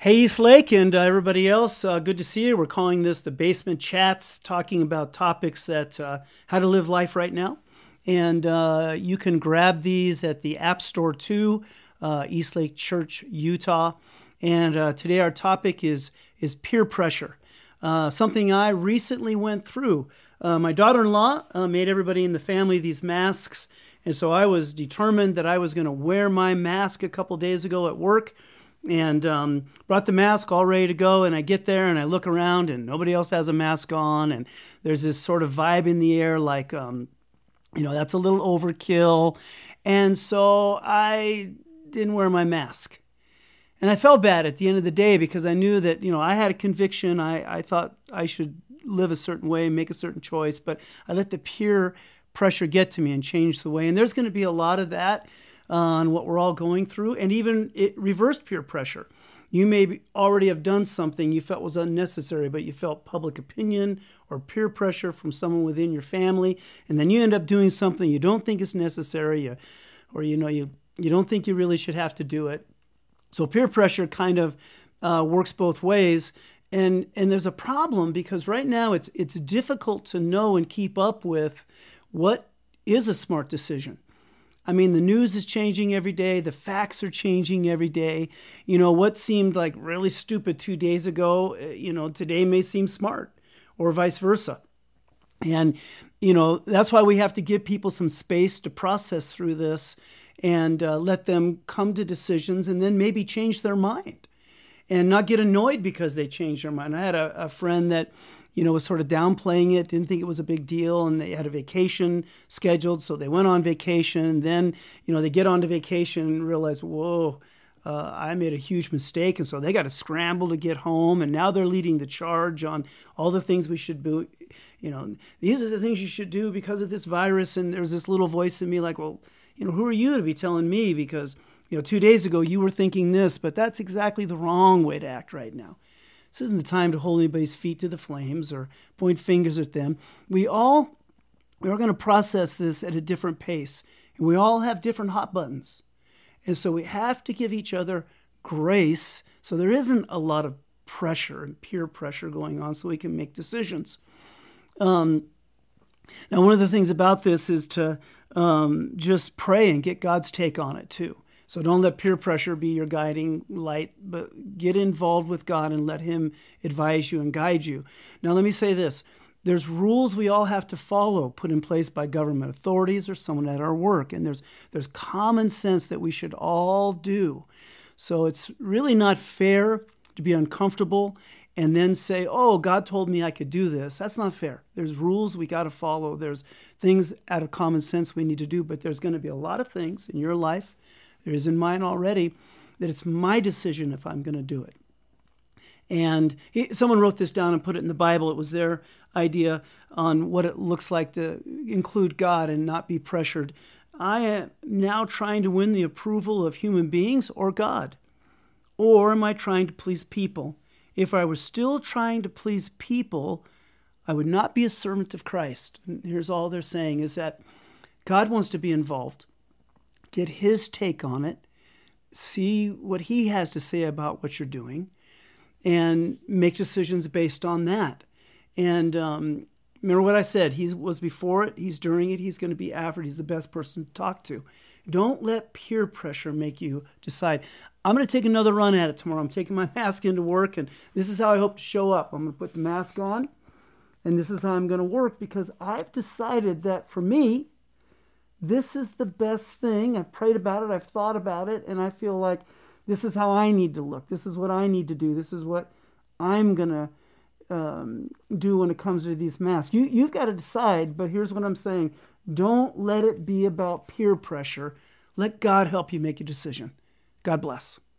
Hey, East Lake and everybody else, good to see you. We're calling this the Basement Chats, talking about topics that how to live life right now. And you can grab these at the App Store too, East Lake Church, Utah. And today our topic is peer pressure, something I recently went through. My daughter-in-law made everybody in the family these masks, and so I was determined that I was going to wear my mask a couple days ago at work. And brought the mask all ready to go, and I get there and I look around and nobody else has a mask on, and there's this sort of vibe in the air like, that's a little overkill. And so I didn't wear my mask. And I felt bad at the end of the day because I knew that, I had a conviction. I thought I should live a certain way, make a certain choice, but I let the peer pressure get to me and change the way. And there's going to be a lot of that on what we're all going through, and even it reversed peer pressure. You may already have done something you felt was unnecessary, but you felt public opinion or peer pressure from someone within your family, and then you end up doing something you don't think is necessary, or you don't think you really should have to do it. So peer pressure kind of works both ways, and there's a problem because right now it's difficult to know and keep up with what is a smart decision. I mean, the news is changing every day. The facts are changing every day. What seemed like really stupid 2 days ago, today may seem smart, or vice versa. And, that's why we have to give people some space to process through this and let them come to decisions and then maybe change their mind and not get annoyed because they changed their mind. I had a friend that was sort of downplaying it, didn't think it was a big deal, and they had a vacation scheduled, so they went on vacation. Then, they get onto vacation and realize, whoa, I made a huge mistake, and so they got to scramble to get home, and now they're leading the charge on all the things we should do. These are the things you should do because of this virus, and there's this little voice in me like, well, who are you to be telling me? Because, 2 days ago you were thinking this, but that's exactly the wrong way to act right now. This isn't the time to hold anybody's feet to the flames or point fingers at them. We are going to process this at a different pace, and we all have different hot buttons. And so we have to give each other grace so there isn't a lot of pressure and peer pressure going on so we can make decisions. Now, one of the things about this is to just pray and get God's take on it too. So don't let peer pressure be your guiding light, but get involved with God and let Him advise you and guide you. Now, let me say this. There's rules we all have to follow, put in place by government authorities or someone at our work, and there's common sense that we should all do. So it's really not fair to be uncomfortable and then say, oh, God told me I could do this. That's not fair. There's rules we got to follow. There's things out of common sense we need to do, but there's going to be a lot of things in your life, there is in mine already, that it's my decision if I'm going to do it. And someone wrote this down and put it in the Bible. It was their idea on what it looks like to include God and not be pressured. I am now trying to win the approval of human beings or God? Or am I trying to please people? If I were still trying to please people, I would not be a servant of Christ. And here's all they're saying is that God wants to be involved. Get His take on it, see what He has to say about what you're doing, and make decisions based on that. And remember what I said, He was before it, He's during it, He's going to be after it, He's the best person to talk to. Don't let peer pressure make you decide, I'm going to take another run at it tomorrow. I'm taking my mask into work, and this is how I hope to show up. I'm going to put the mask on, and this is how I'm going to work, because I've decided that for me, this is the best thing. I've prayed about it. I've thought about it. And I feel like this is how I need to look. This is what I need to do. This is what I'm going to do when it comes to these masks. You've got to decide. But here's what I'm saying. Don't let it be about peer pressure. Let God help you make a decision. God bless.